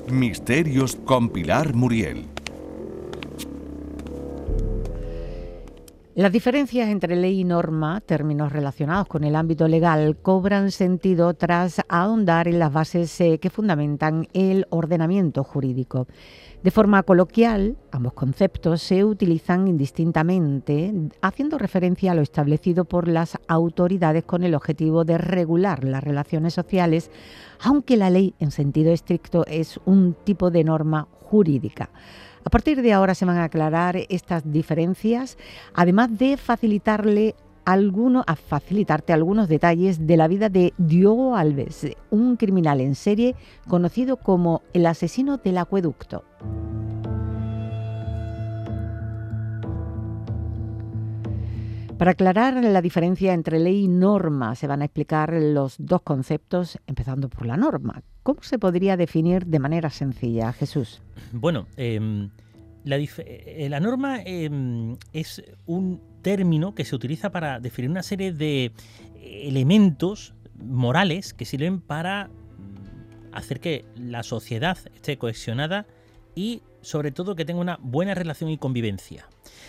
Misterios con Pilar Muriel. Las diferencias entre ley y norma, términos relacionados con el ámbito legal, cobran sentido tras ahondar en las bases que fundamentan el ordenamiento jurídico. De forma coloquial, ambos conceptos se utilizan indistintamente, haciendo referencia a lo establecido por las autoridades con el objetivo de regular las relaciones sociales, aunque la ley en sentido estricto es un tipo de norma jurídica. A partir de ahora se van a aclarar estas diferencias, además de facilitarte algunos detalles de la vida de Diogo Alves, un criminal en serie conocido como el asesino del acueducto. Para aclarar la diferencia entre ley y norma, se van a explicar los dos conceptos, empezando por la norma. ¿Cómo se podría definir de manera sencilla, Jesús? Bueno, la norma es un término que se utiliza para definir una serie de elementos morales que sirven para hacer que la sociedad esté cohesionada y, sobre todo, que tenga una buena relación y convivencia.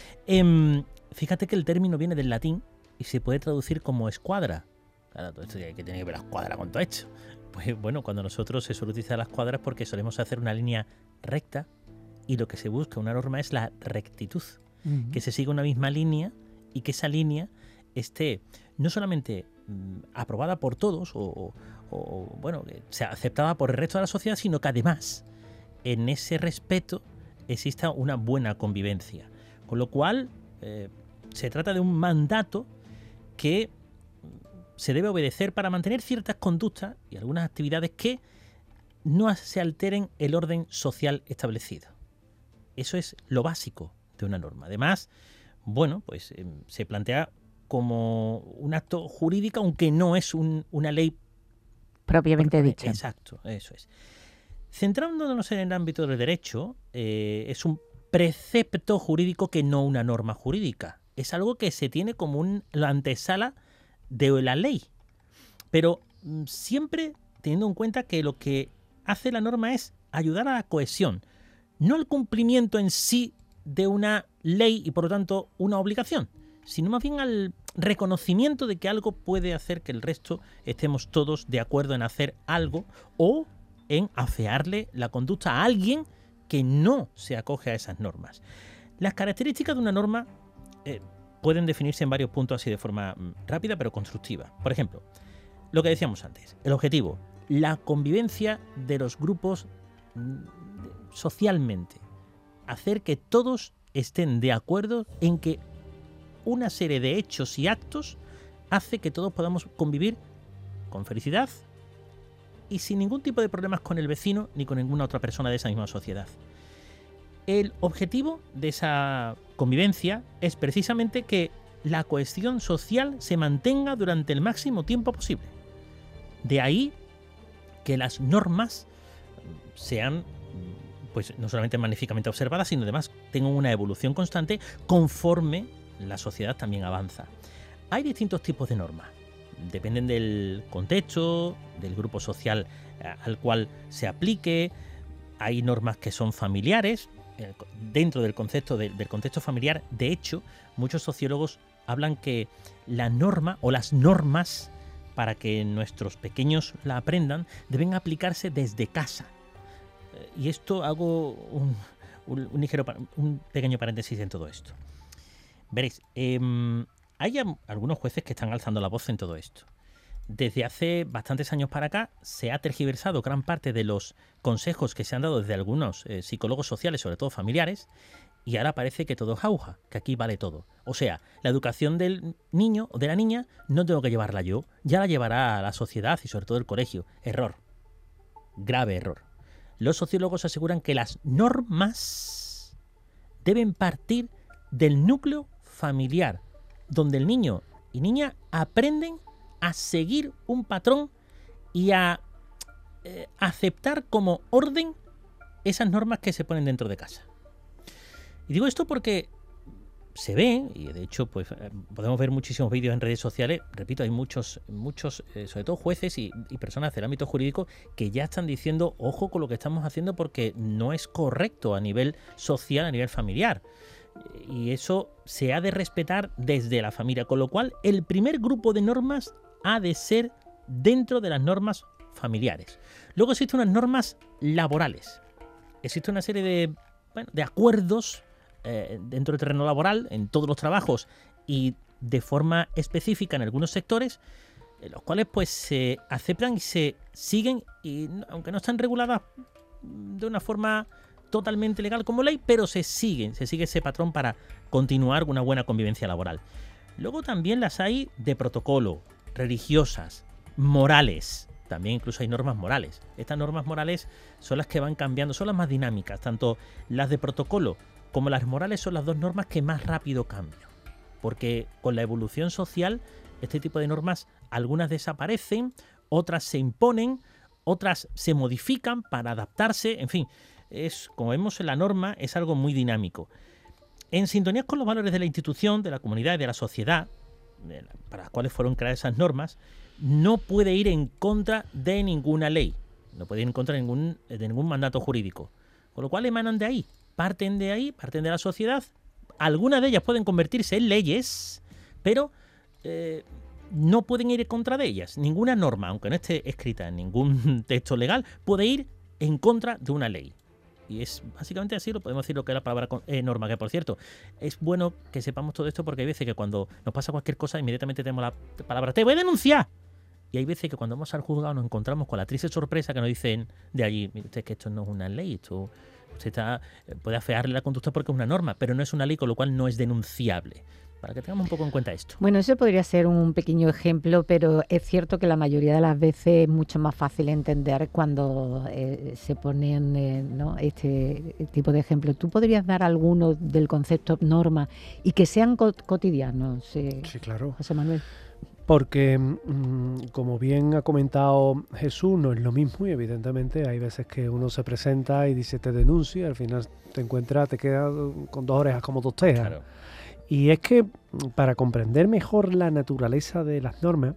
Fíjate que el término viene del latín y se puede traducir como escuadra. Claro, todo esto hay que tener que ver la escuadra con todo esto. Pues bueno, cuando nosotros se suele utilizar la escuadra es porque solemos hacer una línea recta y lo que se busca, una norma, es la rectitud. Que se siga una misma línea y que esa línea esté no solamente aprobada por todos o bueno, que sea aceptada por el resto de la sociedad, sino que además en ese respeto exista una buena convivencia. Con lo cual se trata de un mandato que se debe obedecer para mantener ciertas conductas y algunas actividades que no se alteren el orden social establecido. Eso es lo básico de una norma. Además, bueno, pues se plantea como un acto jurídico, aunque no es una ley propiamente dicha. Exacto, eso es. Centrándonos en el ámbito del derecho, es un precepto jurídico que no una norma jurídica. Es algo que se tiene como la antesala de la ley. Pero siempre teniendo en cuenta que lo que hace la norma es ayudar a la cohesión, no al cumplimiento en sí de una ley y por lo tanto una obligación, sino más bien al reconocimiento de que algo puede hacer que el resto estemos todos de acuerdo en hacer algo o en afearle la conducta a alguien que no se acoge a esas normas. Las características de una norma pueden definirse en varios puntos así de forma rápida pero constructiva. Por ejemplo, lo que decíamos antes, el objetivo, la convivencia de los grupos socialmente, hacer que todos estén de acuerdo en que una serie de hechos y actos hace que todos podamos convivir con felicidad y sin ningún tipo de problemas con el vecino ni con ninguna otra persona de esa misma sociedad. El objetivo de esa convivencia es precisamente que la cohesión social se mantenga durante el máximo tiempo posible. De ahí que las normas sean, pues, no solamente magníficamente observadas, sino además tengan una evolución constante conforme la sociedad también avanza. Hay distintos tipos de normas. Dependen del contexto, del grupo social al cual se aplique. Hay normas que son familiares. Dentro del concepto del contexto familiar, de hecho, muchos sociólogos hablan que la norma o las normas, para que nuestros pequeños la aprendan, deben aplicarse desde casa. Y esto hago un pequeño paréntesis en todo esto. Veréis, hay algunos jueces que están alzando la voz en todo esto. Desde hace bastantes años para acá se ha tergiversado gran parte de los consejos que se han dado desde algunos psicólogos sociales, sobre todo familiares, y ahora parece que todo es jauja, que aquí vale todo. O sea, la educación del niño o de la niña no tengo que llevarla yo, ya la llevará la sociedad y sobre todo el colegio. Error. Grave error. Los sociólogos aseguran que las normas deben partir del núcleo familiar, donde el niño y niña aprenden a seguir un patrón y a aceptar como orden esas normas que se ponen dentro de casa. Y digo esto porque se ve, y de hecho pues podemos ver muchísimos vídeos en redes sociales, repito, hay muchos sobre todo jueces y personas del ámbito jurídico que ya están diciendo, ojo con lo que estamos haciendo porque no es correcto a nivel social, a nivel familiar. Y eso se ha de respetar desde la familia, con lo cual el primer grupo de normas ha de ser dentro de las normas familiares. Luego existen unas normas laborales. Existe una serie de acuerdos dentro del terreno laboral, en todos los trabajos y de forma específica en algunos sectores, los cuales pues se aceptan y se siguen, y aunque no están reguladas de una forma totalmente legal como ley, pero se sigue ese patrón para continuar una buena convivencia laboral. Luego también las hay de protocolo, religiosas, morales. También incluso hay normas morales. Estas normas morales son las que van cambiando, son las más dinámicas. Tanto las de protocolo como las morales son las dos normas que más rápido cambian. Porque con la evolución social, este tipo de normas, algunas desaparecen, otras se imponen, otras se modifican para adaptarse. En fin, como vemos en la norma, es algo muy dinámico. En sintonía con los valores de la institución, de la comunidad y de la sociedad, para las cuales fueron creadas esas normas, no puede ir en contra de ninguna ley, no puede ir en contra de ningún mandato jurídico. Con lo cual emanan de ahí, parten de la sociedad. Algunas de ellas pueden convertirse en leyes, pero no pueden ir en contra de ellas. Ninguna norma, aunque no esté escrita en ningún texto legal, puede ir en contra de una ley. Y es básicamente así, lo podemos decir lo que es la palabra norma, que por cierto, es bueno que sepamos todo esto porque hay veces que cuando nos pasa cualquier cosa, inmediatamente tenemos la palabra ¡te voy a denunciar! Y hay veces que cuando vamos al juzgado nos encontramos con la triste sorpresa que nos dicen de allí, mire usted, que esto no es una ley, usted puede afearle la conducta porque es una norma, pero no es una ley, con lo cual no es denunciable. Para que tengamos un poco en cuenta esto. Bueno, eso podría ser un pequeño ejemplo, pero es cierto que la mayoría de las veces es mucho más fácil entender cuando se ponen ¿no? este tipo de ejemplos. ¿Tú podrías dar alguno del concepto norma y que sean cotidianos? Sí, claro. José Manuel. Porque, como bien ha comentado Jesús, no es lo mismo y evidentemente hay veces que uno se presenta y dice te denuncio y al final te quedas con dos orejas como dos tejas. Claro. Y es que para comprender mejor la naturaleza de las normas,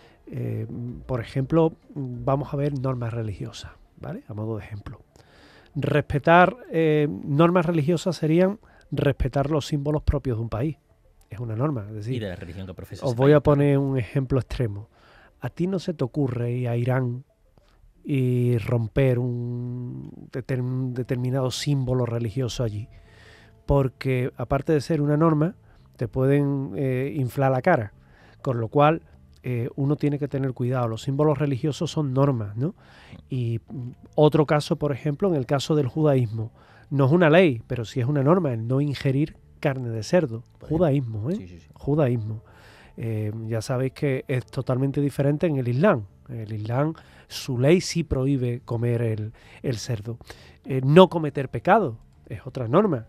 por ejemplo, vamos a ver normas religiosas, ¿vale? A modo de ejemplo. Respetar normas religiosas serían respetar los símbolos propios de un país. Es una norma. Es decir, y de la religión que profesas. Os voy a poner un ejemplo extremo. A ti no se te ocurre ir a Irán y romper un determinado símbolo religioso allí. Porque aparte de ser una norma, te pueden inflar la cara. Con lo cual, uno tiene que tener cuidado. Los símbolos religiosos son normas, ¿no? Y otro caso, por ejemplo, en el caso del judaísmo. No es una ley, pero sí es una norma, el no ingerir carne de cerdo. Judaísmo, ¿eh? Sí. Judaísmo. Ya sabéis que es totalmente diferente en el Islam. En el Islam, su ley sí prohíbe comer el cerdo. No cometer pecado es otra norma.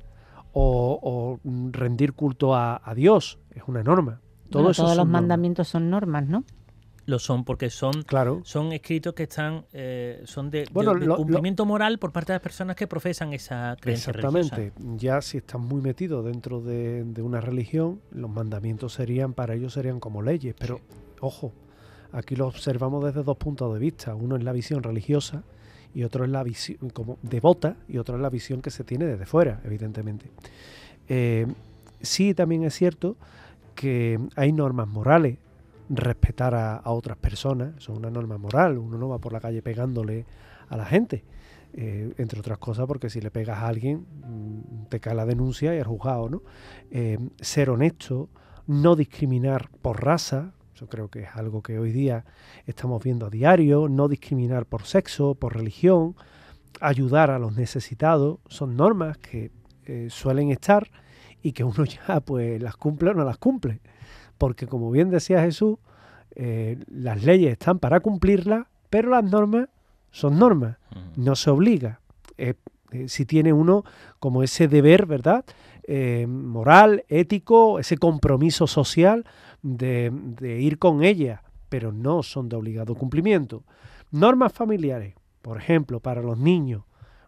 O rendir culto a Dios es una norma. Todos los mandamientos son normas, ¿no? Lo son porque son escritos que están son de cumplimiento moral por parte de las personas que profesan esa creencia religiosa. Exactamente. Ya si están muy metidos dentro de una religión, los mandamientos para ellos serían como leyes. Pero, ojo, aquí lo observamos desde dos puntos de vista. Uno es la visión religiosa y otro es la visión como devota y otro es la visión que se tiene desde fuera, evidentemente. Sí, también es cierto que hay normas morales. Respetar a otras personas, eso es una norma moral. Uno no va por la calle pegándole a la gente, entre otras cosas porque si le pegas a alguien te cae la denuncia y el juzgado, ¿no? Ser honesto, no discriminar por raza, eso creo que es algo que hoy día estamos viendo a diario, no discriminar por sexo, por religión, ayudar a los necesitados, son normas que suelen estar y que uno ya pues las cumple o no las cumple. Porque como bien decía Jesús, las leyes están para cumplirlas, pero las normas son normas, no se obliga. Si tiene uno como ese deber, ¿verdad? Moral, ético, ese compromiso social de ir con ellas, pero no son de obligado cumplimiento. Normas familiares, por ejemplo, para los niños,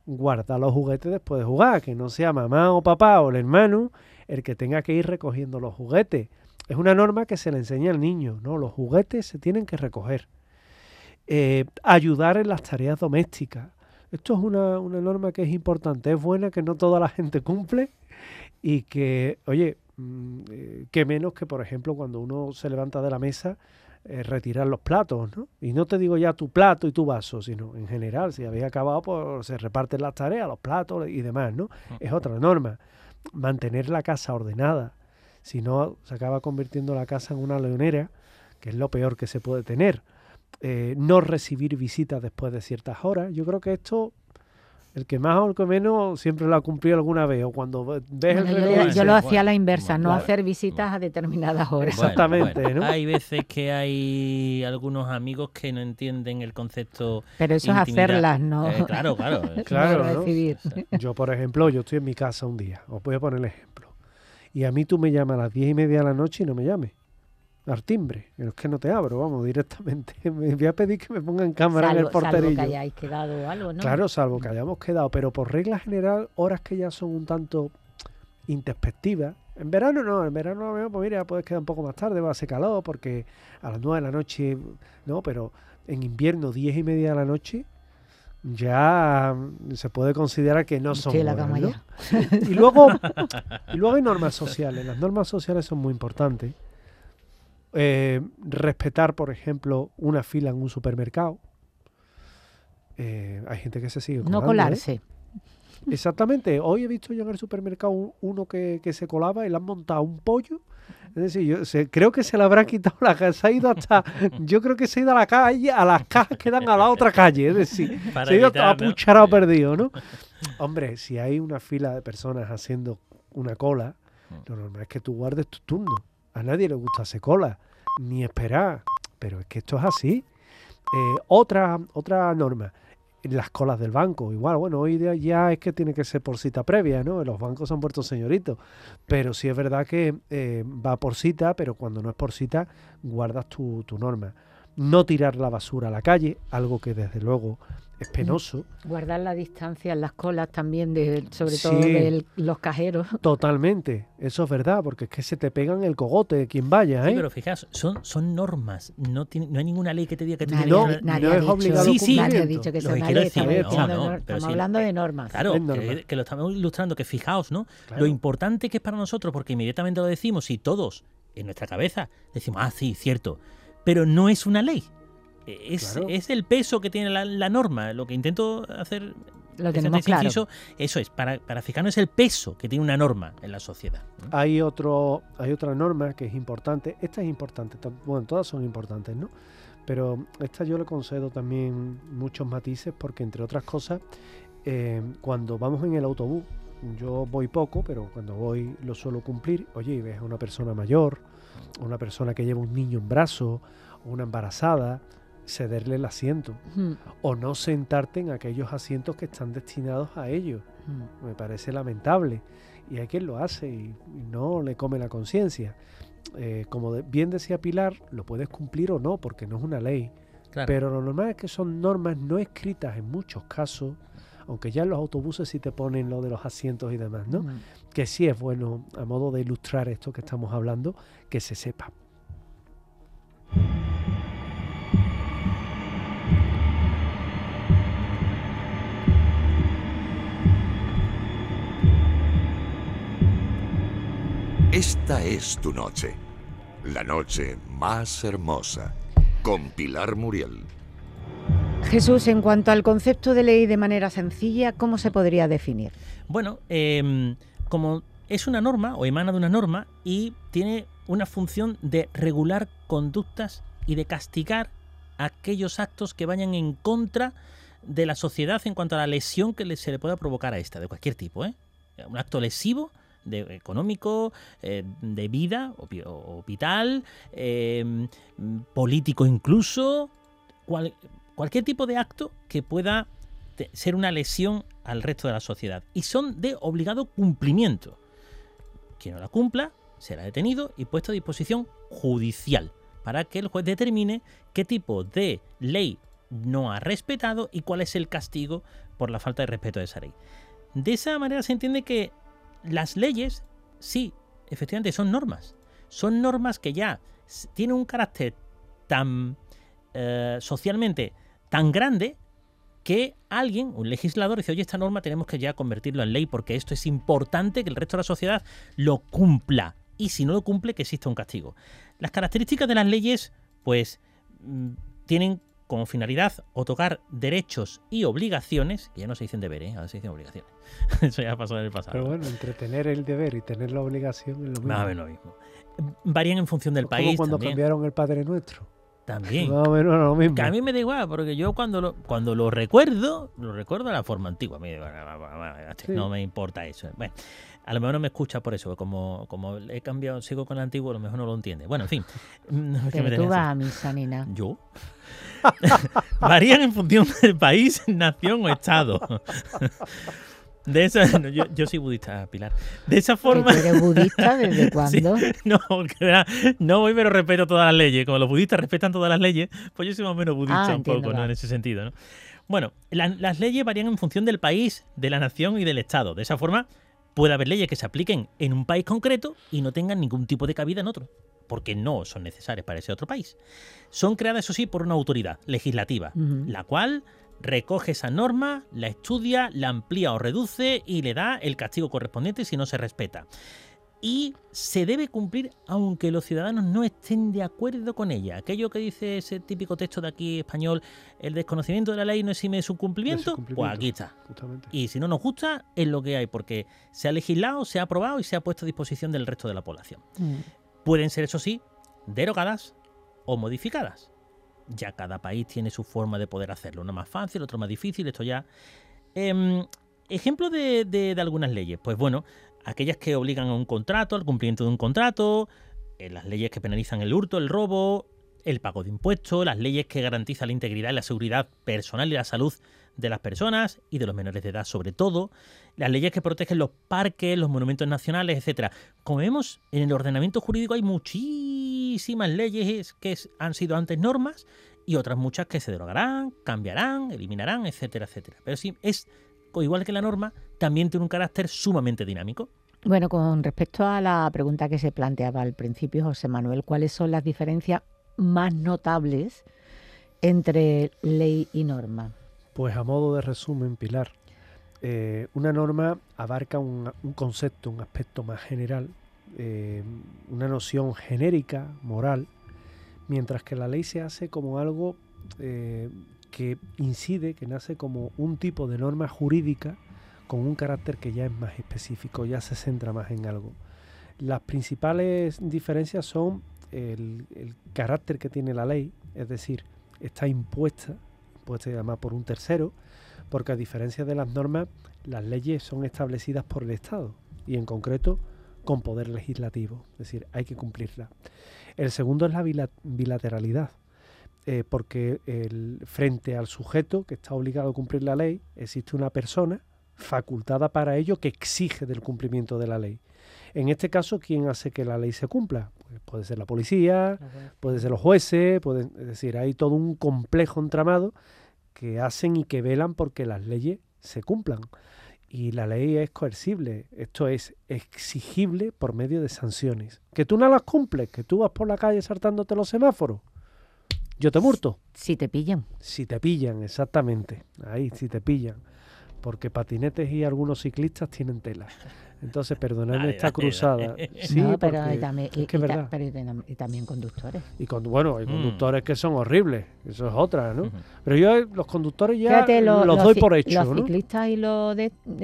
guarda los juguetes después de jugar, que no sea mamá o papá o el hermano el que tenga que ir recogiendo los juguetes. Es una norma que se le enseña al niño, ¿no? Los juguetes se tienen que recoger. Ayudar en las tareas domésticas. Esto es una norma que es importante, es buena, que no toda la gente cumple y que, oye, que menos que, por ejemplo, cuando uno se levanta de la mesa, retirar los platos, ¿no? Y no te digo ya tu plato y tu vaso, sino en general, si habéis acabado, pues se reparten las tareas, los platos y demás, ¿no? Es otra norma. Mantener la casa ordenada. Si no, se acaba convirtiendo la casa en una leonera, que es lo peor que se puede tener. No recibir visitas después de ciertas horas. Yo creo que esto, el que más o el que menos, siempre lo ha cumplido alguna vez. O cuando ves el reloj... Yo lo hacía a la inversa, no hacer visitas a determinadas horas. Exactamente, ¿no? Hay veces que hay algunos amigos que no entienden el concepto. Pero eso es intimidad. hacerlas, ¿no? Claro. Claro, no ¿no? recibir. Yo, por ejemplo, yo estoy en mi casa un día. Os voy a poner el ejemplo. Y a mí tú me llamas a las 10:30 de la noche y no me llames. Al timbre. Es que no te abro, vamos, directamente. Me voy a pedir que me pongan cámara en el porterillo. Salvo que hayáis quedado o algo, ¿no? Claro, salvo que hayamos quedado. Pero por regla general, horas que ya son un tanto introspectivas. En verano no, pues mira, puedes quedar un poco más tarde, va a hacer calor, porque a las 9 de la noche, no, pero en invierno, 10:30 de la noche, ya se puede considerar que no son Estoy en la horas, cama ¿no? ya. Y luego hay normas sociales. Las normas sociales son muy importantes. Respetar, por ejemplo, una fila en un supermercado. Hay gente que se sigue colando. No colarse. Exactamente. Hoy he visto yo en el supermercado uno que se colaba y le han montado un pollo. Es decir, creo que se le habrá quitado la calle. Se ha ido hasta... Yo creo que se ha ido a la calle, a las cajas que dan a la otra calle. Es decir, se ha ido a pucharado perdido, ¿no? Hombre, si hay una fila de personas haciendo una cola, lo normal es que tú guardes tu turno. A nadie le gusta hacer cola, ni esperar. Pero es que esto es así. Otra norma. Las colas del banco, igual, bueno, hoy día ya es que tiene que ser por cita previa, ¿no? Los bancos se han puesto señoritos, pero sí es verdad que va por cita, pero cuando no es por cita, guardas tu norma. No tirar la basura a la calle, algo que desde luego es penoso. Guardar la distancia en las colas también, sobre todo Sí. de los cajeros. Totalmente, eso es verdad, porque es que se te pegan el cogote de quien vaya, ¿eh? Sí, pero fijaos, son normas. No hay ninguna ley que te diga que Nadie, No, nadie no ha es dicho, obligado Sí, sí. nadie ha cumplimiento. dicho que Lo sea que una quiero ley. decir, Estamos, no, diciendo, no, pero estamos sí, hablando de normas. Claro, Es normal. que lo estamos ilustrando, que fijaos, ¿no? Claro. Lo importante que es para nosotros, porque inmediatamente lo decimos y todos en nuestra cabeza decimos, sí, cierto, pero no es una ley. Claro. Es el peso que tiene la norma. Lo que intento hacer, Lo este tenemos claro. inciso, eso es, para fijarnos es el peso que tiene una norma en la sociedad, ¿no? Hay otra norma que es importante. Esta es importante, bueno, todas son importantes, ¿no? Pero esta yo le concedo también muchos matices porque, entre otras cosas, cuando vamos en el autobús, yo voy poco, pero cuando voy lo suelo cumplir. Oye, y ves a una persona mayor, una persona que lleva un niño en brazos, o una embarazada, cederle el asiento. O no sentarte en aquellos asientos que están destinados a ellos. Me parece lamentable. Y hay quien lo hace y no le come la conciencia. Como bien decía Pilar, lo puedes cumplir o no, porque no es una ley. Claro. Pero lo normal es que son normas no escritas en muchos casos, aunque ya en los autobuses sí te ponen lo de los asientos y demás, ¿no? Que sí es bueno, a modo de ilustrar esto que estamos hablando, que se sepa. Esta es tu noche. La noche más hermosa. Con Pilar Muriel. Jesús, en cuanto al concepto de ley de manera sencilla, ¿cómo se podría definir? Bueno, como es una norma o emana de una norma y tiene una función de regular conductas y de castigar aquellos actos que vayan en contra de la sociedad en cuanto a la lesión que se le pueda provocar a esta, de cualquier tipo, ¿eh? Un acto lesivo, económico, de vida o vital, político incluso, cualquier tipo de acto que pueda ser una lesión al resto de la sociedad. Y son de obligado cumplimiento. Quien no la cumpla será detenido y puesto a disposición judicial para que el juez determine qué tipo de ley no ha respetado y cuál es el castigo por la falta de respeto de esa ley. De esa manera se entiende que las leyes, sí, efectivamente son normas. Son normas que ya tienen un carácter tan socialmente tan grande que alguien, un legislador, dice, oye, esta norma tenemos que ya convertirlo en ley porque esto es importante que el resto de la sociedad lo cumpla. Y si no lo cumple, que exista un castigo. Las características de las leyes, pues, tienen como finalidad otorgar derechos y obligaciones, que ya no se dicen deberes, ahora se dicen obligaciones. Eso ya pasó en el pasado. Pero bueno, entre tener el deber y tener la obligación es lo mismo. Más o menos lo mismo. Varían en función del Como país cuando también. cambiaron el Padre Nuestro. También. Más o menos lo mismo. Que a mí me da igual, porque yo cuando lo recuerdo de la forma antigua. A mí, Sí. no me importa eso. Bueno, a lo mejor no me escucha por eso, como he cambiado, sigo con el antiguo, a lo mejor no lo entiende. Bueno, en fin. Pero tú vas a misa, nena. ¿Yo? Varían en función del país, nación o estado. De esa, no, yo soy budista, Pilar. De esa forma. ¿Que tú eres budista desde cuándo? Sí, no voy, pero respeto todas las leyes. Como los budistas respetan todas las leyes, pues yo soy más o menos budista un entiendo, poco, ¿no? vale. En ese sentido, ¿no? Bueno, las leyes varían en función del país, de la nación y del estado. De esa forma, puede haber leyes que se apliquen en un país concreto y no tengan ningún tipo de cabida en otro, porque no son necesarias para ese otro país. Son creadas, eso sí, por una autoridad legislativa, la cual recoge esa norma, la estudia, la amplía o reduce y le da el castigo correspondiente si no se respeta. Y se debe cumplir aunque los ciudadanos no estén de acuerdo con ella. Aquello que dice ese típico texto de aquí español, el desconocimiento de la ley no exime de su cumplimiento, pues aquí está. Justamente. Y si no nos gusta, es lo que hay, porque se ha legislado, se ha aprobado y se ha puesto a disposición del resto de la población. Pueden ser, eso sí, derogadas o modificadas. Ya cada país tiene su forma de poder hacerlo. Uno más fácil, otro más difícil, esto ya... ejemplo de algunas leyes. Pues bueno, aquellas que obligan a un contrato, al cumplimiento de un contrato, las leyes que penalizan el hurto, el robo, el pago de impuestos, las leyes que garantizan la integridad y la seguridad personal y la salud de las personas y de los menores de edad sobre todo, las leyes que protegen los parques, los monumentos nacionales, etcétera. Como vemos, en el ordenamiento jurídico hay muchísimas leyes que han sido antes normas y otras muchas que se derogarán, cambiarán, eliminarán, etcétera, etcétera. Pero sí, es igual que la norma, también tiene un carácter sumamente dinámico. Bueno, con respecto a la pregunta que se planteaba al principio, José Manuel, ¿cuáles son las diferencias más notables entre ley y norma? Pues a modo de resumen, Pilar, una norma abarca un concepto, un aspecto más general, una noción genérica, moral, mientras que la ley se hace como algo que incide, que nace como un tipo de norma jurídica con un carácter que ya es más específico, ya se centra más en algo. Las principales diferencias son el carácter que tiene la ley, es decir, está impuesta además por un tercero, porque a diferencia de las normas, las leyes son establecidas por el Estado y en concreto con poder legislativo, es decir, hay que cumplirla. El segundo es la bilateralidad, porque frente al sujeto que está obligado a cumplir la ley, existe una persona facultada para ello que exige del cumplimiento de la ley. En este caso, ¿quién hace que la ley se cumpla? Pues puede ser la policía, puede ser los jueces, es decir, hay todo un complejo entramado que hacen y que velan porque las leyes se cumplan. Y la ley es coercible, esto es exigible por medio de sanciones. Que tú no las cumples, que tú vas por la calle saltándote los semáforos, yo te multo. Si te pillan. Si te pillan, exactamente, ahí, si te pillan. Porque patinetes y algunos ciclistas tienen tela. Entonces, perdonadme esta cruzada. Sí, no, pero porque también, es que es verdad. y también conductores. Y bueno, hay conductores que son horribles, eso es otra, ¿no? Pero yo los conductores ya Fíjate, los doy por hecho, los ¿no? ciclistas y los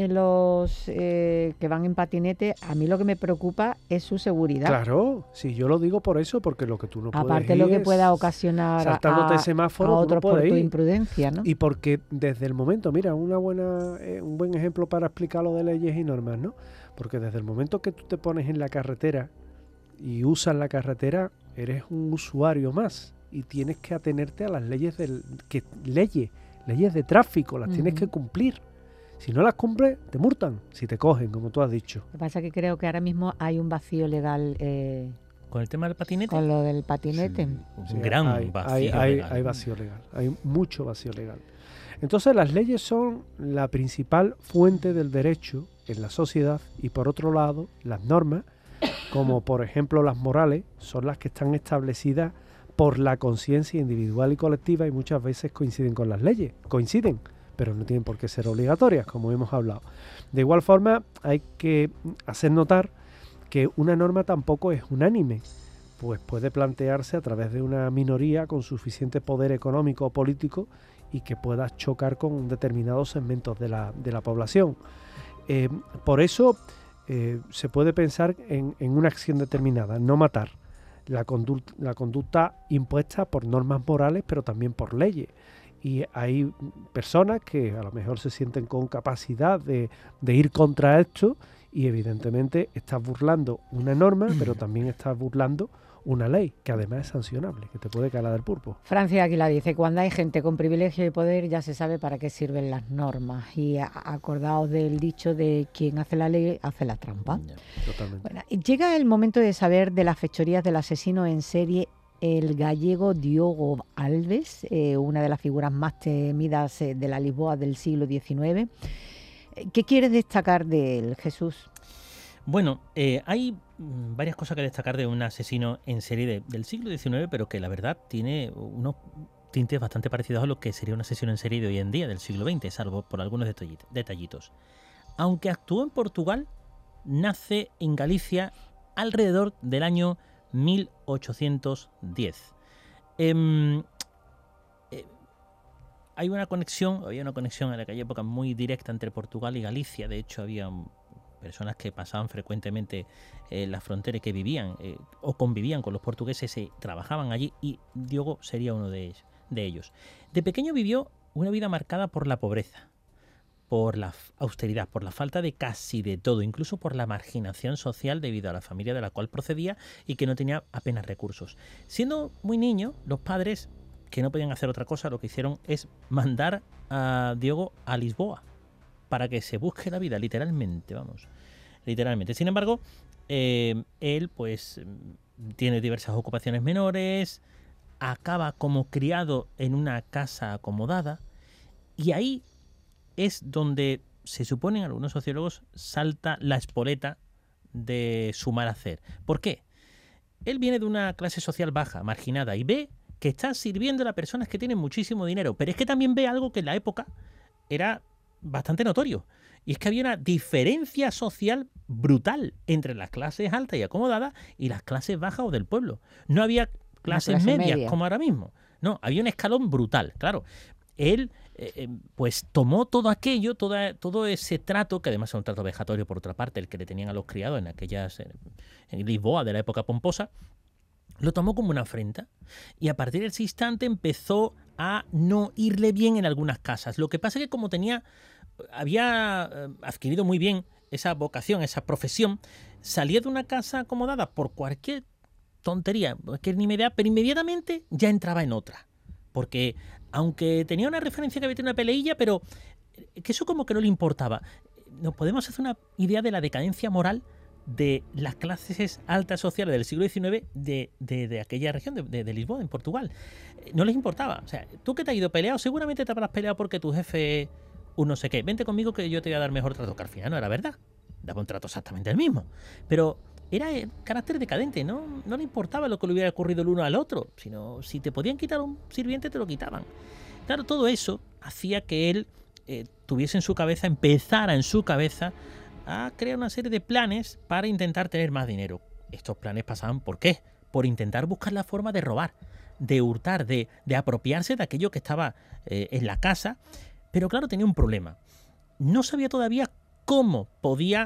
que van en patinete, a mí lo que me preocupa es su seguridad. Claro, sí, yo lo digo por eso, porque lo que tú no puedes Aparte ir lo que es pueda ocasionar saltándote semáforo, a tú otros no por puedes tu ir. imprudencia, ¿no? Y porque desde el momento, mira, un buen ejemplo para explicar lo de leyes y normas, ¿no? Porque desde el momento que tú te pones en la carretera y usas la carretera, eres un usuario más y tienes que atenerte a las leyes leyes de tráfico, las tienes que cumplir. Si no las cumples, te multan, si te cogen, como tú has dicho. Lo que pasa es que creo que ahora mismo hay un vacío legal ¿Con el tema del patinete? Con lo del patinete. Sí, Un gran vacío legal. Hay vacío legal, hay mucho vacío legal. Entonces las leyes son la principal fuente del derecho en la sociedad y por otro lado las normas, como por ejemplo las morales, son las que están establecidas por la conciencia individual y colectiva y muchas veces coinciden con las leyes, coinciden, pero no tienen por qué ser obligatorias, como hemos hablado. De igual forma, hay que hacer notar que una norma tampoco es unánime, pues puede plantearse a través de una minoría con suficiente poder económico o político y que pueda chocar con determinados segmentos de la población. Por eso se puede pensar en una acción determinada, no matar. La conducta impuesta por normas morales, pero también por leyes. Y hay personas que a lo mejor se sienten con capacidad de ir contra esto y evidentemente estás burlando una norma, pero también estás burlando una ley, que además es sancionable, que te puede calar del pulpo. Francia Aguilar dice, cuando hay gente con privilegio y poder ya se sabe para qué sirven las normas. Y acordaos del dicho de quien hace la ley hace la trampa. Totalmente. Bueno, llega el momento de saber de las fechorías del asesino en serie, el gallego Diogo Alves, una de las figuras más temidas de la Lisboa del siglo XIX. ¿Qué quieres destacar de él, Jesús? Bueno, hay varias cosas que destacar de un asesino en serie del siglo XIX, pero que la verdad tiene unos tintes bastante parecidos a lo que sería un asesino en serie de hoy en día, del siglo XX, salvo por algunos detallitos. Aunque actuó en Portugal, nace en Galicia alrededor del año 1810. Había una conexión en aquella época muy directa entre Portugal y Galicia. De hecho, había personas que pasaban frecuentemente la frontera y que vivían o convivían con los portugueses y trabajaban allí, y Diogo sería uno de ellos. De pequeño vivió una vida marcada por la pobreza, por la austeridad, por la falta de casi de todo, incluso por la marginación social debido a la familia de la cual procedía y que no tenía apenas recursos. Siendo muy niño, los padres, que no podían hacer otra cosa, lo que hicieron es mandar a Diogo a Lisboa para que se busque la vida, literalmente. Sin embargo, él pues tiene diversas ocupaciones menores, acaba como criado en una casa acomodada, y ahí es donde, se suponen algunos sociólogos, salta la espoleta de su mal hacer. ¿Por qué? Él viene de una clase social baja, marginada, y ve que está sirviendo a personas que tienen muchísimo dinero, pero es que también ve algo que en la época era bastante notorio, y es que había una diferencia social brutal entre las clases altas y acomodadas y las clases bajas o del pueblo. No había clases medias como ahora mismo, no, había un escalón brutal. Claro, él pues tomó todo aquello, todo ese trato, que además era un trato vejatorio por otra parte, el que le tenían a los criados en aquellas en Lisboa de la época pomposa, lo tomó como una afrenta, y a partir de ese instante empezó a no irle bien en algunas casas. Lo que pasa es que como había adquirido muy bien esa vocación, esa profesión, salía de una casa acomodada por cualquier tontería, cualquier nimiedad, pero inmediatamente ya entraba en otra. Porque aunque tenía una referencia que había tenido una peleilla, pero que eso como que no le importaba. Nos podemos hacer una idea de la decadencia moral de las clases altas sociales del siglo XIX de aquella región de Lisboa, en Portugal. No les importaba. O sea, tú que te has ido peleado, seguramente te habrás peleado porque tu jefe un no sé qué. Vente conmigo que yo te voy a dar mejor trato, que al final no era verdad. Daba un trato exactamente el mismo. Pero era el carácter decadente, no le importaba lo que le hubiera ocurrido el uno al otro, sino si te podían quitar un sirviente, te lo quitaban. Claro, todo eso hacía que él empezara en su cabeza a crear una serie de planes para intentar tener más dinero. Estos planes pasaban ¿por qué? Por intentar buscar la forma de robar, de hurtar, de apropiarse de aquello que estaba en la casa. Pero claro, tenía un problema. No sabía todavía cómo podía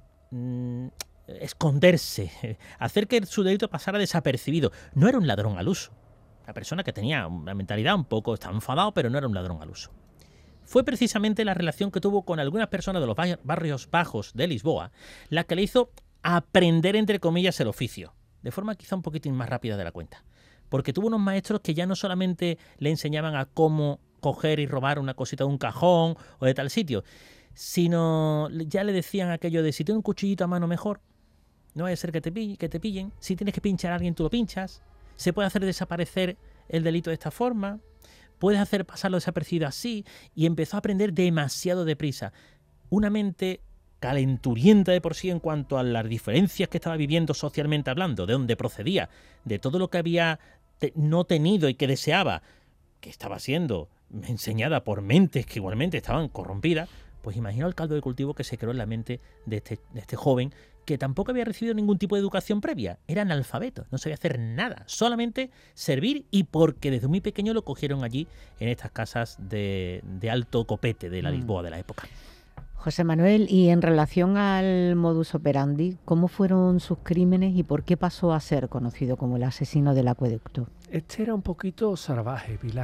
esconderse, hacer que su delito pasara desapercibido. No era un ladrón al uso. Una persona que tenía una mentalidad un poco, estaba enfadado, pero no era un ladrón al uso. Fue precisamente la relación que tuvo con algunas personas de los barrios bajos de Lisboa la que le hizo aprender, entre comillas, el oficio, de forma quizá un poquitín más rápida de la cuenta. Porque tuvo unos maestros que ya no solamente le enseñaban a cómo coger y robar una cosita de un cajón o de tal sitio, sino ya le decían aquello de si tiene un cuchillito a mano mejor no vaya a ser que te pillen. Si tienes que pinchar a alguien, tú lo pinchas. Se puede hacer desaparecer el delito de esta forma. Puedes hacer pasarlo desapercibido así. Y empezó a aprender demasiado deprisa. Una mente calenturienta de por sí en cuanto a las diferencias que estaba viviendo socialmente hablando, de dónde procedía, de todo lo que había no tenido y que deseaba, que estaba siendo enseñada por mentes que igualmente estaban corrompidas. Pues imagina el caldo de cultivo que se creó en la mente de este joven, que tampoco había recibido ningún tipo de educación previa. Era analfabeto, no sabía hacer nada, solamente servir, y porque desde muy pequeño lo cogieron allí en estas casas de alto copete de la Lisboa de la época. José Manuel, y en relación al modus operandi, ¿cómo fueron sus crímenes y por qué pasó a ser conocido como el asesino del acueducto? Este era un poquito salvaje, Pilar.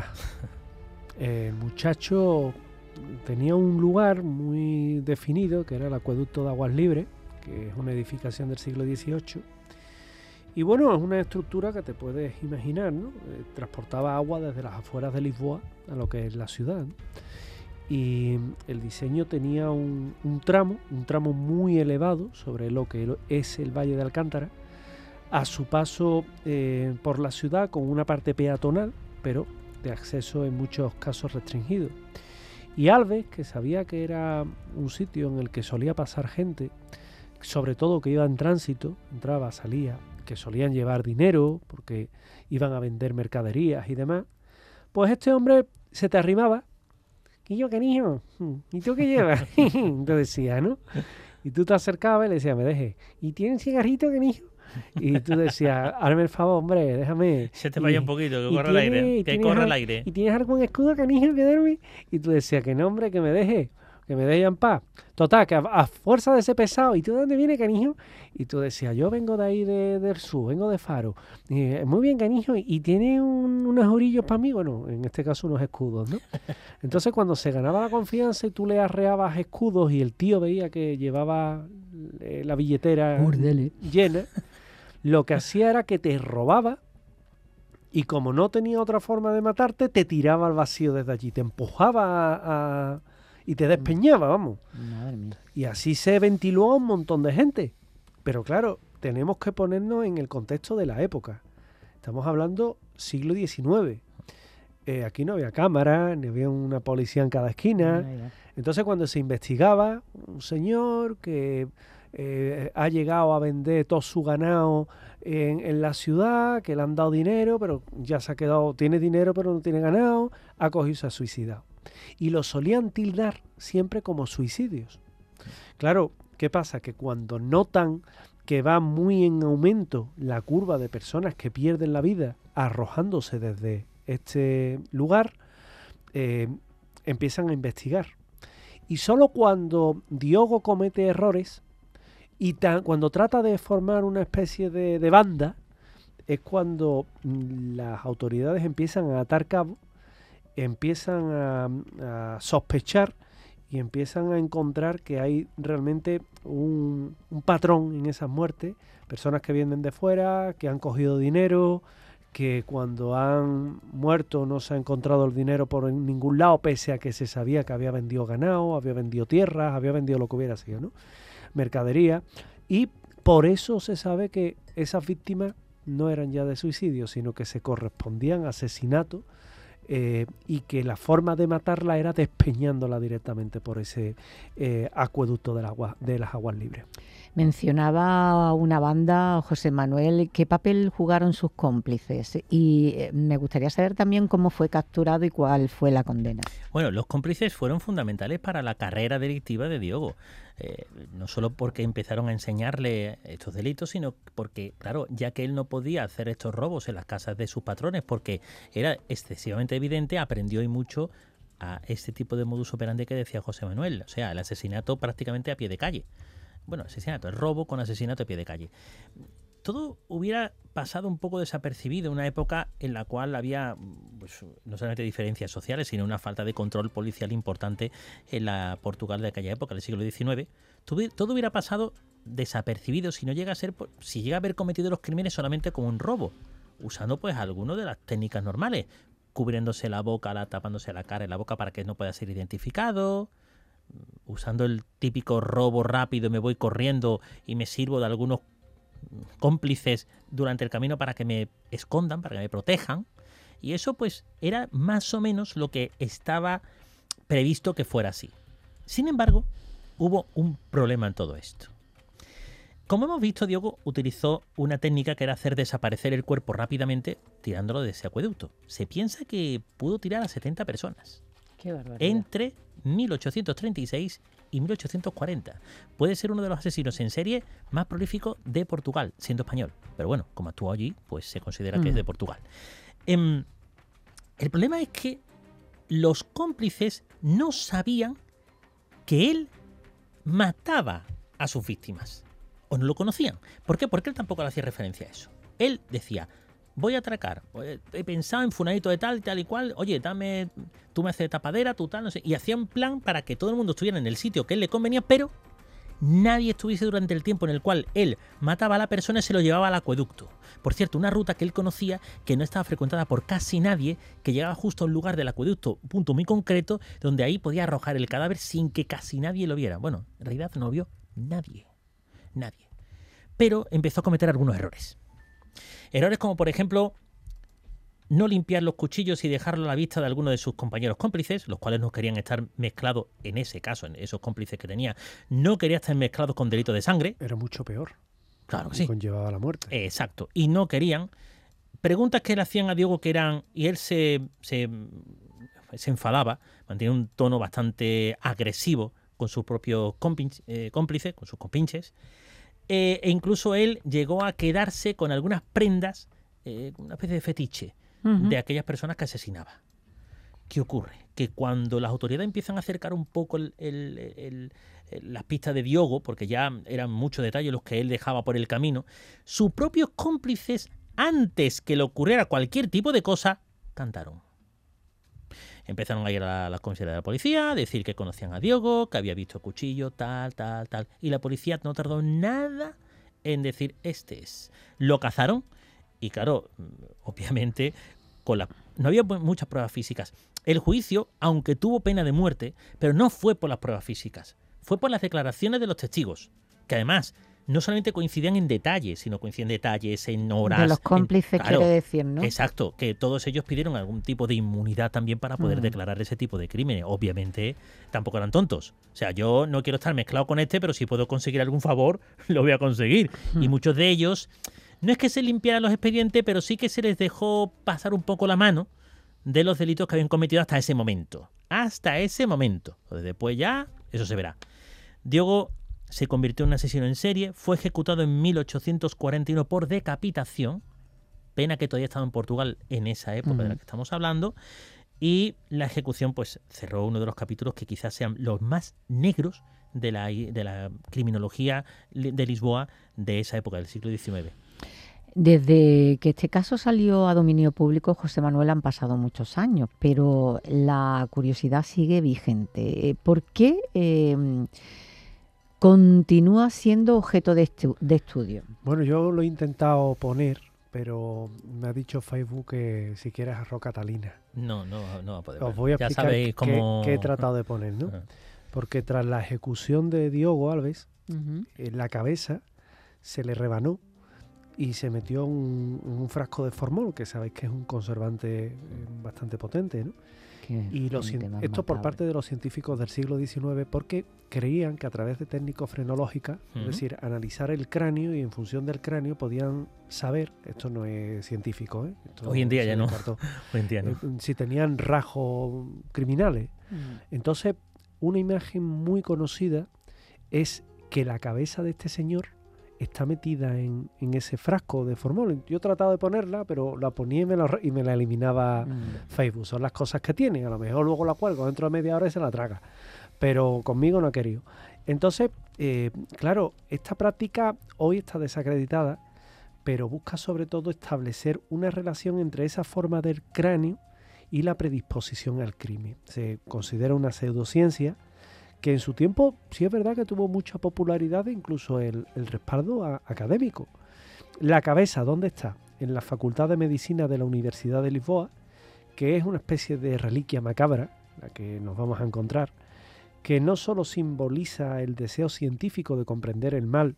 El muchacho tenía un lugar muy definido, que era el Acueducto de Aguas Libres, que es una edificación del siglo XVIII. Y bueno, es una estructura que te puedes imaginar, ¿no? Transportaba agua desde las afueras de Lisboa a lo que es la ciudad, ¿no? Y el diseño tenía un tramo muy elevado sobre lo que es el Valle de Alcántara, a su paso por la ciudad, con una parte peatonal, pero de acceso en muchos casos restringido. Y Alves, que sabía que era un sitio en el que solía pasar gente, sobre todo que iba en tránsito, entraba, salía, que solían llevar dinero porque iban a vender mercaderías y demás, pues este hombre se te arrimaba. ¿Y yo qué niño? ¿Y tú qué llevas? Te decía, ¿no? Y tú te acercabas y le decías, me deje. ¿Y tiene un cigarrito, qué niño? Y tú decías, hazme el favor, hombre, déjame. Se te vaya un poquito, que corra el aire. Que corra el aire. ¿Y tienes algún escudo, canijo, que darme? Y tú decías, que no, hombre, que me deje en paz. Total, que a fuerza de ese pesado. ¿Y tú de dónde vienes, canijo? Y tú decías, yo vengo de ahí del sur, vengo de Faro. Y, muy bien, canijo. ¿Y tiene unos orillos para mí? Bueno, en este caso unos escudos, ¿no? Entonces, cuando se ganaba la confianza y tú le arreabas escudos y el tío veía que llevaba la billetera llena, lo que hacía era que te robaba, y como no tenía otra forma de matarte, te tiraba al vacío desde allí, te empujaba y te despeñaba, vamos. Madre mía. Y así se ventiló a un montón de gente. Pero claro, tenemos que ponernos en el contexto de la época. Estamos hablando siglo XIX. Aquí no había cámara, ni había una policía en cada esquina. Entonces, cuando se investigaba, un señor que ha llegado a vender todo su ganado en la ciudad, que le han dado dinero, pero ya se ha quedado, tiene dinero pero no tiene ganado, ha cogido y se ha suicidado. Y lo solían tildar siempre como suicidios. Claro, ¿qué pasa? Que cuando notan que va muy en aumento la curva de personas que pierden la vida arrojándose desde este lugar, empiezan a investigar. Y solo cuando Diogo comete errores y cuando trata de formar una especie de banda, es cuando las autoridades empiezan a atar cabo, empiezan a sospechar y empiezan a encontrar que hay realmente un patrón en esas muertes, personas que vienen de fuera, que han cogido dinero, que cuando han muerto no se ha encontrado el dinero por ningún lado, pese a que se sabía que había vendido ganado, había vendido tierras, había vendido lo que hubiera sido, ¿no? Mercadería. Y por eso se sabe que esas víctimas no eran ya de suicidio, sino que se correspondían a asesinato, y que la forma de matarla era despeñándola directamente por ese acueducto de las aguas libres. Mencionaba una banda, José Manuel. ¿Qué papel jugaron sus cómplices? Y me gustaría saber también cómo fue capturado y cuál fue la condena. Bueno, los cómplices fueron fundamentales para la carrera delictiva de Diogo. No solo porque empezaron a enseñarle estos delitos, sino porque, claro, ya que él no podía hacer estos robos en las casas de sus patrones porque era excesivamente evidente, aprendió y mucho a este tipo de modus operandi que decía José Manuel. O sea, el asesinato prácticamente a pie de calle. Bueno, asesinato, el robo con asesinato a pie de calle. Todo hubiera pasado un poco desapercibido en una época en la cual había, pues, no solamente diferencias sociales, sino una falta de control policial importante en la Portugal de aquella época, del siglo XIX. Todo hubiera pasado desapercibido si llega a haber cometido los crímenes solamente como un robo, usando pues algunas de las técnicas normales, cubriéndose la boca, tapándose la cara y la boca para que no pueda ser identificado, usando el típico robo rápido, me voy corriendo y me sirvo de algunos cómplices durante el camino para que me escondan, para que me protejan. Y eso pues era más o menos lo que estaba previsto que fuera así. Sin embargo, hubo un problema en todo esto. Como hemos visto, Diogo utilizó una técnica que era hacer desaparecer el cuerpo rápidamente tirándolo de ese acueducto. Se piensa que pudo tirar a 70 personas. Qué barbaridad. Entre 1836 y 1840. Puede ser uno de los asesinos en serie más prolíficos de Portugal, siendo español. Pero bueno, como actuó allí, pues se considera que es de Portugal. El problema es que los cómplices no sabían que él mataba a sus víctimas. O no lo conocían. ¿Por qué? Porque él tampoco le hacía referencia a eso. Él decía, voy a atracar, he pensado en fulanito de tal y cual, oye, tú me haces tapadera, tú tal, no sé. Y hacía un plan para que todo el mundo estuviera en el sitio que él le convenía, pero nadie estuviese durante el tiempo en el cual él mataba a la persona y se lo llevaba al acueducto. Por cierto, una ruta que él conocía que no estaba frecuentada por casi nadie, que llegaba justo a un lugar del acueducto, un punto muy concreto, donde ahí podía arrojar el cadáver sin que casi nadie lo viera. Bueno, en realidad no lo vio nadie. Pero empezó a cometer algunos errores. Errores como, por ejemplo, no limpiar los cuchillos y dejarlo a la vista de alguno de sus compañeros cómplices, los cuales no querían estar mezclados, en ese caso, en esos cómplices que tenía, no querían estar mezclados con delitos de sangre. Era mucho peor. Claro que sí. Conllevaba la muerte. Exacto. Y no querían. Preguntas que le hacían a Diogo que eran... Y él se enfadaba, mantenía un tono bastante agresivo con sus propios cómplices, con sus compinches. E incluso él llegó a quedarse con algunas prendas, una especie de fetiche de aquellas personas que asesinaba. ¿Qué ocurre? Que cuando las autoridades empiezan a acercar un poco las pistas de Diogo, porque ya eran muchos detalles los que él dejaba por el camino, sus propios cómplices, antes que le ocurriera cualquier tipo de cosa, cantaron. Empezaron a ir a la comisaría de la policía, a decir que conocían a Diogo, que había visto cuchillo, tal. Y la policía no tardó nada en decir, este es. Lo cazaron y claro, obviamente, no había muchas pruebas físicas. El juicio, aunque tuvo pena de muerte, pero no fue por las pruebas físicas. Fue por las declaraciones de los testigos, que además no solamente coincidían en detalles, sino coincidían en detalles, en horas. De los cómplices, claro, quiere decir, ¿no? Exacto, que todos ellos pidieron algún tipo de inmunidad también para poder declarar ese tipo de crímenes. Obviamente, tampoco eran tontos. O sea, yo no quiero estar mezclado con pero si puedo conseguir algún favor, lo voy a conseguir. Y muchos de ellos, no es que se limpiaran los expedientes, pero sí que se les dejó pasar un poco la mano de los delitos que habían cometido hasta ese momento. Hasta ese momento. Después ya, eso se verá. Diogo se convirtió en un asesino en serie, fue ejecutado en 1841 por decapitación, pena que todavía estaba en Portugal en esa época de la que estamos hablando, y la ejecución pues cerró uno de los capítulos que quizás sean los más negros de la criminología de Lisboa de esa época, del siglo XIX. Desde que este caso salió a dominio público, José Manuel, han pasado muchos años, pero la curiosidad sigue vigente. ¿Por qué continúa siendo objeto de estudio? Bueno, yo lo he intentado poner, pero me ha dicho Facebook que si quieres arroz Catalina. No va a poder. Os voy a explicar qué he tratado de poner, ¿no? Porque tras la ejecución de Diogo Alves, en la cabeza se le rebanó y se metió un frasco de formol, que sabéis que es un conservante bastante potente, ¿no? Y esto por parte de los científicos del siglo XIX, porque creían que a través de técnicas frenológicas, es decir, analizar el cráneo, y en función del cráneo podían saber, esto no es científico, hoy en día ya no, hoy en día no, si tenían rasgos criminales. Entonces, una imagen muy conocida es que la cabeza de este señor está metida en ese frasco de formol. Yo he tratado de ponerla, pero la ponía y me la eliminaba Facebook. Son las cosas que tienen. A lo mejor luego la cuelgo dentro de media hora y se la traga. Pero conmigo no ha querido. Entonces, claro, esta práctica hoy está desacreditada, pero busca sobre todo establecer una relación entre esa forma del cráneo y la predisposición al crimen. Se considera una pseudociencia que en su tiempo sí es verdad que tuvo mucha popularidad e incluso el respaldo académico. La cabeza, ¿dónde está? En la Facultad de Medicina de la Universidad de Lisboa, que es una especie de reliquia macabra, la que nos vamos a encontrar, que no solo simboliza el deseo científico de comprender el mal,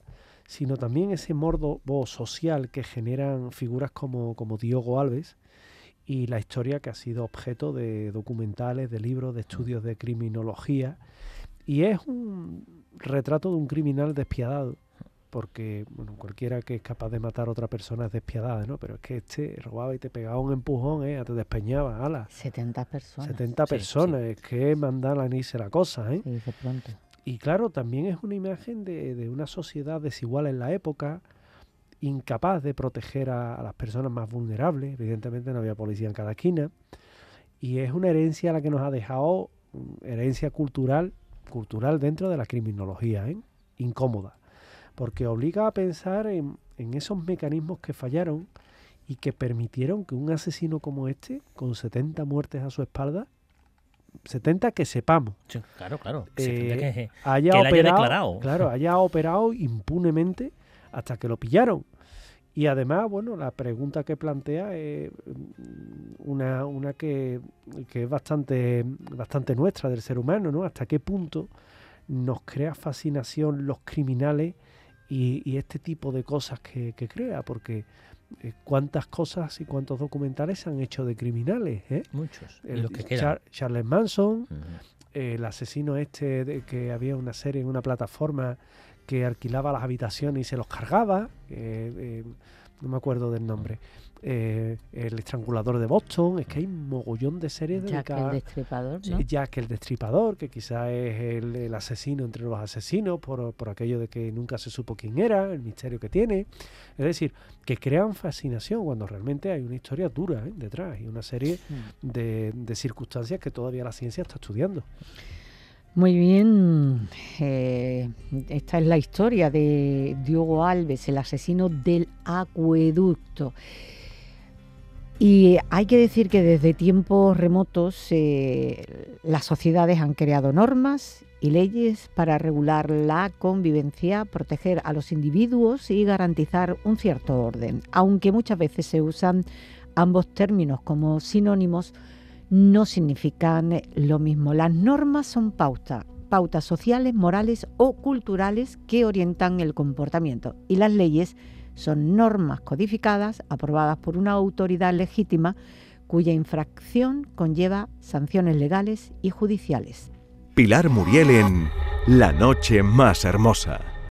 sino también ese morbo social que generan figuras como Diogo Alves y la historia que ha sido objeto de documentales, de libros, de estudios de criminología. Y es un retrato de un criminal despiadado, porque bueno, cualquiera que es capaz de matar a otra persona es despiadada, ¿no? Pero es que este robaba y te pegaba un empujón, te despeñaba, ala. 70 personas. 70 personas, es que mandar a irse la cosa, ¿eh? Sí, de pronto. Y claro, también es una imagen de una sociedad desigual en la época, incapaz de proteger a las personas más vulnerables. Evidentemente no había policía en cada esquina. Y es una herencia la que nos ha dejado, herencia cultural dentro de la criminología, ¿eh? Incómoda. Porque obliga a pensar en esos mecanismos que fallaron y que permitieron que un asesino como este, con 70 muertes a su espalda, 70 que sepamos, Sí, claro. haya operado impunemente hasta que lo pillaron. Y además, bueno, la pregunta que plantea es una que es bastante nuestra del ser humano, ¿no? ¿Hasta qué punto nos crea fascinación los criminales y este tipo de cosas que crea? Porque cuántas cosas y cuántos documentales se han hecho de criminales, ¿eh? Muchos. Y los que quedan. Charles Manson, el asesino que había una serie en una plataforma que alquilaba las habitaciones y se los cargaba, no me acuerdo del nombre, el estrangulador de Boston. Es que hay un mogollón de series dedicadas. Jack el Destripador, ¿no? Jack el Destripador, que quizás es el asesino entre los asesinos por aquello de que nunca se supo quién era, el misterio que tiene. Es decir, que crean fascinación cuando realmente hay una historia dura, ¿eh?, detrás, y una serie de circunstancias que todavía la ciencia está estudiando. Muy bien, esta es la historia de Diogo Alves, el asesino del acueducto. Y hay que decir que desde tiempos remotos las sociedades han creado normas y leyes para regular la convivencia, proteger a los individuos y garantizar un cierto orden. Aunque muchas veces se usan ambos términos como sinónimos, no significan lo mismo. Las normas son pautas sociales, morales o culturales que orientan el comportamiento, y las leyes son normas codificadas aprobadas por una autoridad legítima cuya infracción conlleva sanciones legales y judiciales. Pilar Muriel en La noche más hermosa.